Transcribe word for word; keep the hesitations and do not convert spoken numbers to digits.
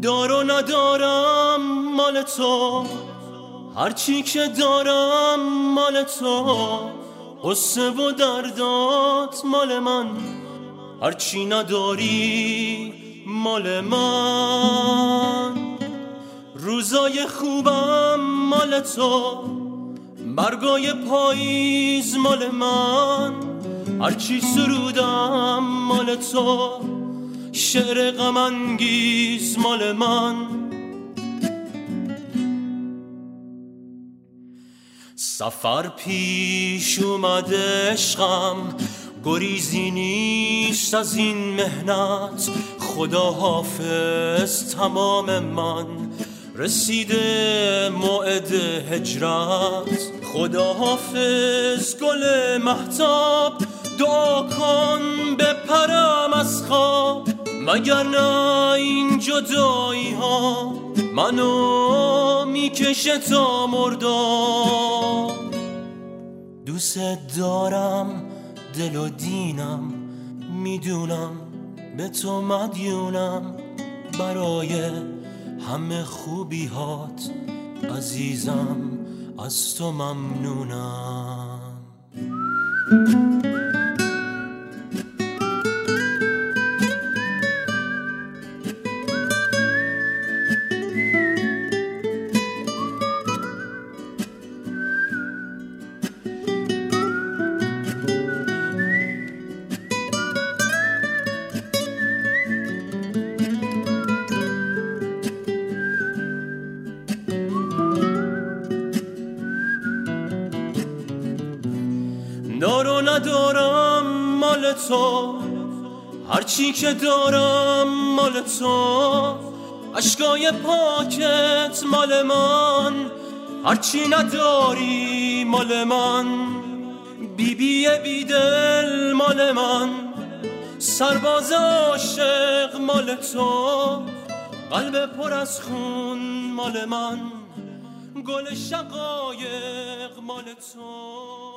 دار و ندارم مال تو، هرچی که دارم مال تو، قصه و دردات مال من، هرچی نداری مال من. روزای خوبم مال تو، برگای پاییز مال من، هرچی سرودم مال تو، شعر غم انگیز مال من. سفر پیش اومده عشقم، گریزی نیست از این مهنت، خدا حافظ تمام من، رسیده موعد هجرت. خدا حافظ گل مهتاب، دعا کن بپرم از خواب، مگر نه این جدایی ها منو میکشه تا مردم. دوست دارم دل و دینم، میدونم به تو مدیونم، برای همه خوبی هات عزیزم از تو ممنونم. دار و ندارم مال تو، هرچی که دارم مال تو، اشکای پاکت مال من، هرچی نداری مال من. بی بی بی دل مال من، سرباز عاشق مال تو، قلب پر از خون مال من، گل شقایق مال تو.